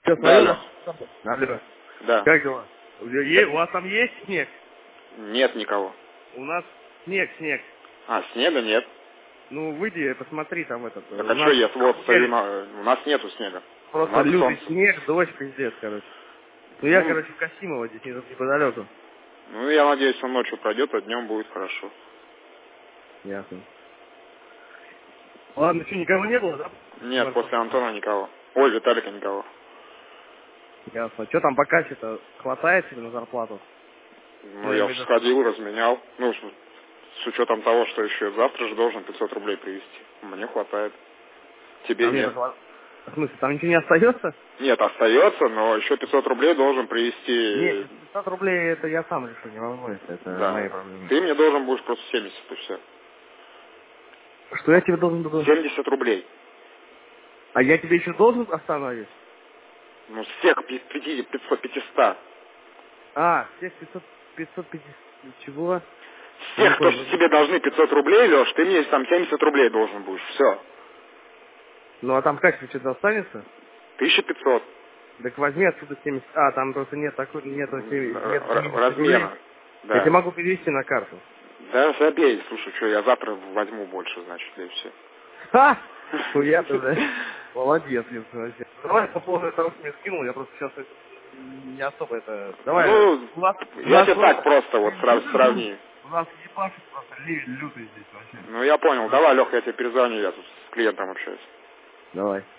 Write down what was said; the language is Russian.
Что, Да, алло. Алло. Да. Как дела? У вас там есть снег? Нет никого. У нас снег. А, снега нет. Ну, выйди, посмотри там этот. Так У а что, нас я вот стою у нас нету снега. У просто нас лютый солнце. снег, дождь, пиздец, короче. Ну, я, короче, в Касимово, здесь неподалеку. Ну, я надеюсь, он ночью пройдет, а днем будет хорошо. Ясно. Ладно, что, никого не было, да? Нет, после Антона никого. Ой, Виталика никого. Ясно. Что там по кассе-то? Хватает тебе на зарплату? Ну, я уже сходил, разменял. Ну, с учетом того, что еще завтра же должен 500 рублей привезти. Мне хватает. Тебе нет. В смысле, там ничего не остается? Нет, остается, но еще 500 рублей должен привезти. Нет, 500 рублей это я сам решу, не волнуйся, это мои проблемы. Ты мне должен будешь просто 70 и все. Что я тебе должен буду? 70 рублей. А я тебе еще должен остановить? Ну, с всех 500. Всех 550, чего? Всех, кто тебе должны 500 рублей, Леш, ты мне там 70 рублей должен будешь. Все. Ну, а там как, что-то останется? 1500. Так возьми отсюда 70. Там просто нет размера. Да. Я тебе могу перевести на карту. Да, забей, слушай, что, я завтра возьму больше, значит, и все. Хуя ты, да? Молодец, вообще. Давай по поводу того, что мне скинул, я просто сейчас не особо это... Давай. Ну, я тебе так просто вот сравни. У нас ебашит просто ливень лютый здесь вообще. Ну, я понял. Давай, Лех, я тебе перезвоню, я тут с клиентом общаюсь. Давай.